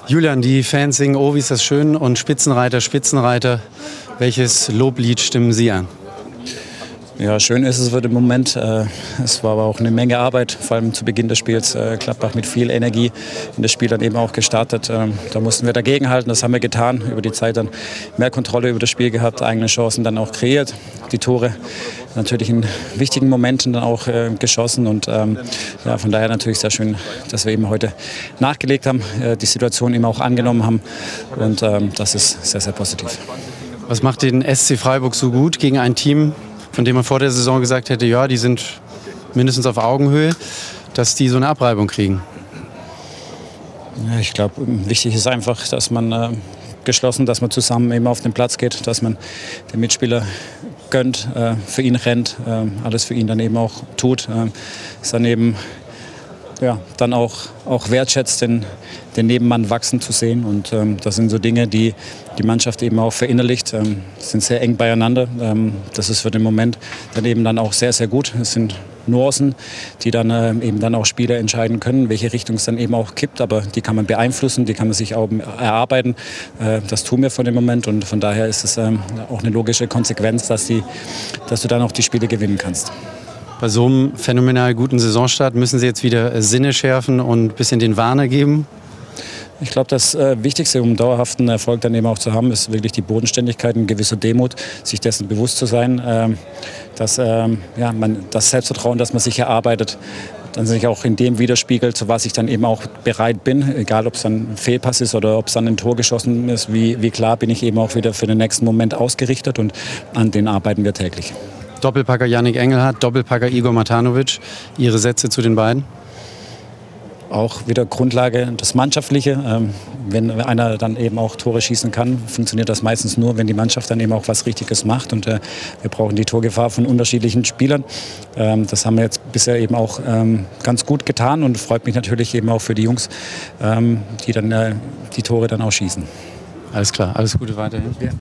Julian, die Fans singen "Oh, wie ist das schön" und Spitzenreiter, Spitzenreiter. Welches Loblied stimmen Sie an? Ja, schön ist es für den Moment. Es war aber auch eine Menge Arbeit, vor allem zu Beginn des Spiels. Gladbach mit viel Energie in das Spiel dann eben auch gestartet. Da mussten wir dagegenhalten, das haben wir getan. Über die Zeit dann mehr Kontrolle über das Spiel gehabt, eigene Chancen dann auch kreiert. Die Tore natürlich in wichtigen Momenten dann auch geschossen. Und ja, von daher natürlich sehr schön, dass wir eben heute nachgelegt haben, die Situation eben auch angenommen haben. Und das ist sehr, sehr positiv. Was macht den SC Freiburg so gut gegen ein Team, von dem man vor der Saison gesagt hätte, ja, die sind mindestens auf Augenhöhe, dass die so eine Abreibung kriegen? Ja, ich glaube, wichtig ist einfach, dass man geschlossen, dass man zusammen eben auf den Platz geht, dass man den Mitspieler gönnt, für ihn rennt, alles für ihn dann eben auch tut, ist dann eben ja, dann auch wertschätzt, den Nebenmann wachsen zu sehen. Und das sind so Dinge, die die Mannschaft eben auch verinnerlicht, sind sehr eng beieinander. Das ist für den Moment dann eben dann auch sehr, sehr gut. Es sind Nuancen, die dann eben dann auch Spieler entscheiden können, welche Richtung es dann eben auch kippt. Aber die kann man beeinflussen, die kann man sich auch erarbeiten. Das tun wir von dem Moment und von daher ist es auch eine logische Konsequenz, dass du dann auch die Spiele gewinnen kannst. Bei so einem phänomenal guten Saisonstart müssen Sie jetzt wieder Sinne schärfen und ein bisschen den Warner geben? Ich glaube, das Wichtigste, um dauerhaften Erfolg dann eben auch zu haben, ist wirklich die Bodenständigkeit, eine gewisse Demut, sich dessen bewusst zu sein, dass das Selbstvertrauen, das man sich erarbeitet, dann sich auch in dem widerspiegelt, zu was ich dann eben auch bereit bin, egal ob es dann ein Fehlpass ist oder ob es dann ein Tor geschossen ist, wie klar bin ich eben auch wieder für den nächsten Moment ausgerichtet und an den arbeiten wir täglich. Doppelpacker Yannick Engelhardt, Doppelpacker Igor Matanovic. Ihre Sätze zu den beiden? Auch wieder Grundlage das Mannschaftliche. Wenn einer dann eben auch Tore schießen kann, funktioniert das meistens nur, wenn die Mannschaft dann eben auch was Richtiges macht. Und wir brauchen die Torgefahr von unterschiedlichen Spielern. Das haben wir jetzt bisher eben auch ganz gut getan und freut mich natürlich eben auch für die Jungs, die dann die Tore dann auch schießen. Alles klar, alles Gute weiterhin. Ja.